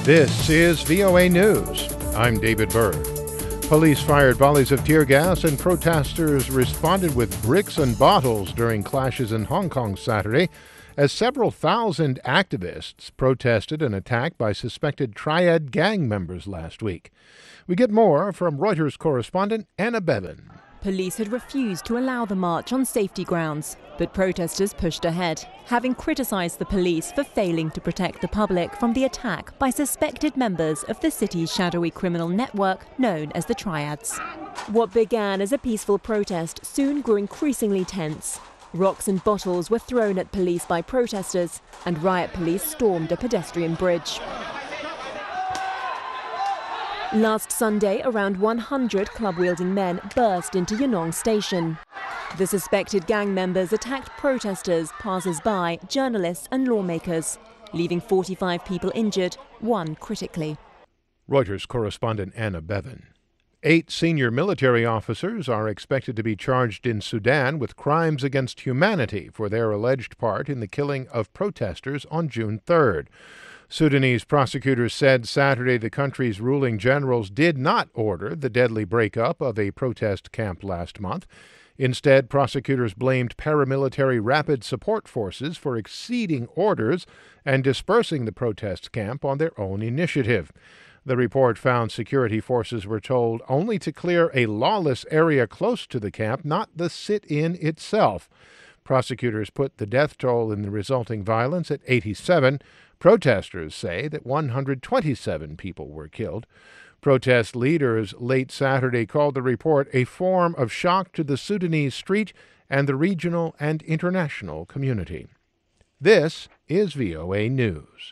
This is VOA News. I'm David Byrd. Police fired volleys of tear gas and protesters responded with bricks and bottles during clashes in Hong Kong Saturday as several thousand activists protested an attack by suspected Triad gang members last week. We get more from Reuters correspondent Anna Bevan. Police had refused to allow the march on safety grounds, but protesters pushed ahead, having criticised the police for failing to protect the public from the attack by suspected members of the city's shadowy criminal network known as the Triads. What began as a peaceful protest soon grew increasingly tense. Rocks and bottles were thrown at police by protesters, and riot police stormed a pedestrian bridge. Last Sunday, around 100 club-wielding men burst into Yonong Station. The suspected gang members attacked protesters, passers-by, journalists and lawmakers, leaving 45 people injured, one critically. Reuters correspondent Anna Bevan. 8 senior military officers are expected to be charged in Sudan with crimes against humanity for their alleged part in the killing of protesters on June 3rd. Sudanese prosecutors said Saturday the country's ruling generals did not order the deadly breakup of a protest camp last month. Instead, prosecutors blamed paramilitary rapid support forces for exceeding orders and dispersing the protest camp on their own initiative. The report found security forces were told only to clear a lawless area close to the camp, not the sit-in itself. Prosecutors put the death toll in the resulting violence at 87. Protesters say that 127 people were killed. Protest leaders late Saturday called the report a form of shock to the Sudanese street and the regional and international community. This is VOA News.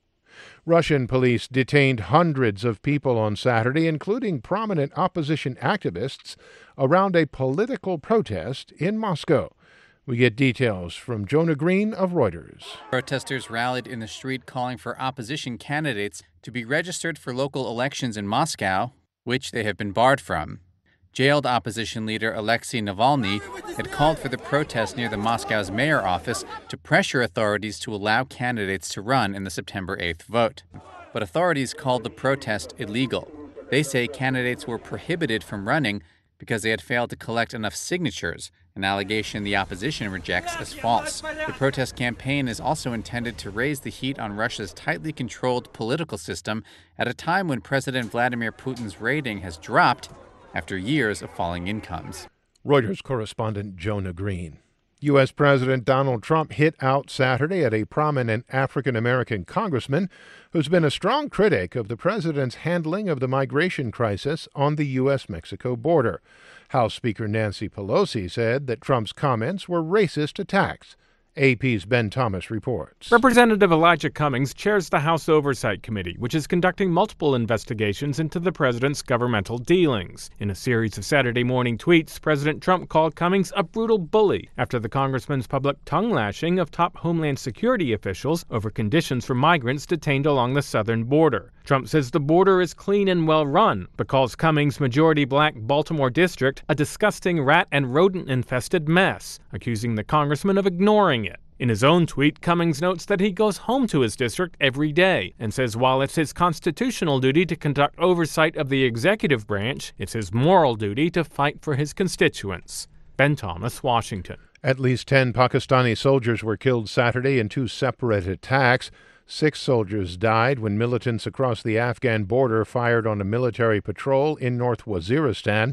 Russian police detained hundreds of people on Saturday, including prominent opposition activists, around a political protest in Moscow. We get details from Jonah Green of Reuters. Protesters rallied in the street calling for opposition candidates to be registered for local elections in Moscow, which they have been barred from. Jailed opposition leader Alexei Navalny had called for the protest near the Moscow's mayor office to pressure authorities to allow candidates to run in the September 8th vote. But authorities called the protest illegal. They say candidates were prohibited from running because they had failed to collect enough signatures, an allegation the opposition rejects as false. The protest campaign is also intended to raise the heat on Russia's tightly controlled political system at a time when President Vladimir Putin's rating has dropped after years of falling incomes. Reuters correspondent Jonah Green. U.S. President Donald Trump hit out Saturday at a prominent African-American congressman who's been a strong critic of the president's handling of the migration crisis on the U.S.-Mexico border. House Speaker Nancy Pelosi said that Trump's comments were racist attacks. AP's Ben Thomas reports. Representative Elijah Cummings chairs the House Oversight Committee, which is conducting multiple investigations into the president's governmental dealings. In a series of Saturday morning tweets, President Trump called Cummings a brutal bully after the congressman's public tongue-lashing of top Homeland Security officials over conditions for migrants detained along the southern border. Trump says the border is clean and well-run, but calls Cummings' majority-black Baltimore district a disgusting rat and rodent-infested mess, accusing the congressman of ignoring it. In his own tweet, Cummings notes that he goes home to his district every day and says while it's his constitutional duty to conduct oversight of the executive branch, it's his moral duty to fight for his constituents. Ben Thomas, Washington. At least 10 Pakistani soldiers were killed Saturday in 2 separate attacks. 6 soldiers died when militants across the Afghan border fired on a military patrol in North Waziristan.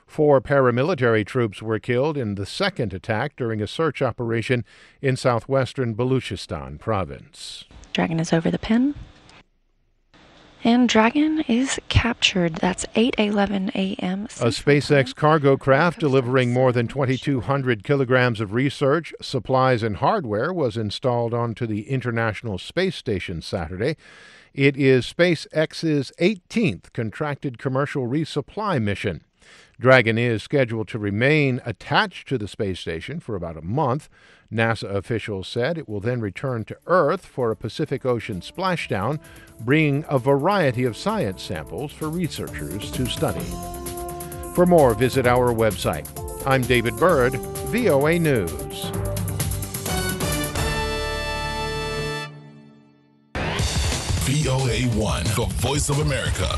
4 paramilitary troops were killed in the second attack during a search operation in southwestern Baluchistan province. Dragon is over the pen. And Dragon is captured. That's 8:11 a.m. A SpaceX cargo craft delivering more than 2,200 kilograms of research, supplies, and hardware was installed onto the International Space Station Saturday. It is SpaceX's 18th contracted commercial resupply mission. Dragon is scheduled to remain attached to the space station for about a month. NASA officials said it will then return to Earth for a Pacific Ocean splashdown, bringing a variety of science samples for researchers to study. For more, visit our website. I'm David Byrd, VOA News. VOA1, the voice of America.